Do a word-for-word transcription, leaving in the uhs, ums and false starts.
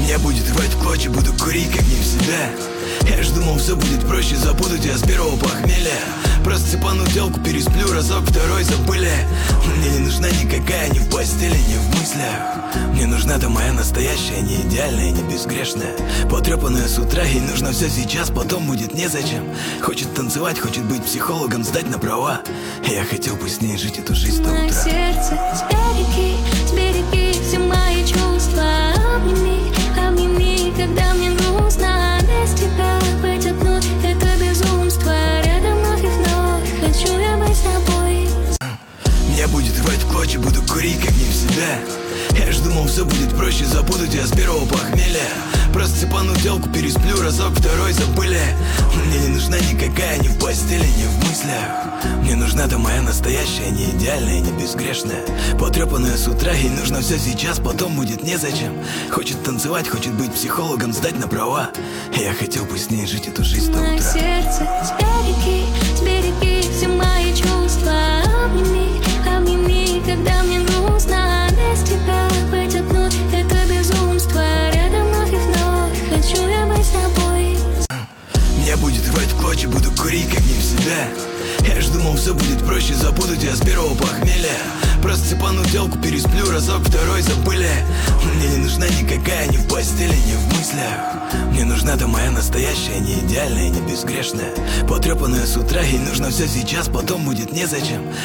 Меня будет рвать в клочья, буду курить как не в себя. Я ж думал, все будет проще, забуду тебя с первого похмелья. Просто цепану телку, пересплю разок, второй забыли. Мне не нужна никакая, ни в постели, ни в мыслях. Мне нужна та моя настоящая, не идеальная, не безгрешная, потрепанная с утра, ей нужно все сейчас, потом будет незачем. Хочет танцевать, хочет быть психологом, сдать на права. Я хотел бы с ней жить эту жизнь до утра. Мое сердце, сбереги, сбереги все мои чувства. Обними, обними, когда мне грустно. Без тебя быть одной — это безумство. Рядом вновь и вновь хочу я быть с тобой. Меня будет рвать в клочья, буду курить как не в себя. Я ж думал, все будет проще, забуду тебя с первого похмелья. Просто цепану телку, пересплю разок, второй забыли. Мне не нужна никакая, ни в постели, ни в мыслях. Мне нужна та моя настоящая, не идеальная, не безгрешная, потрепанная с утра, ей нужно все сейчас, потом будет незачем. Хочет танцевать, хочет быть психологом, сдать на права. Я хотел бы с ней жить эту жизнь до Мое утра. сердце, сбереги, сбереги все мои чувства. Обними, обними, когда мне грустно. Без тебя быть одной — это безумство. Рядом вновь и вновь хочу я быть с тобой. Меня будет рвать в клочья, буду курить как не в себя. Я ж думал, все будет проще, забуду тебя с первого похмелья. Просто цепану телку, пересплю разок, второй забыли. Мне не нужна никакая, ни в постели, ни в мыслях. Мне нужна та моя настоящая, не идеальная, не безгрешная, потрепанная с утра, ей нужно все сейчас, потом будет незачем.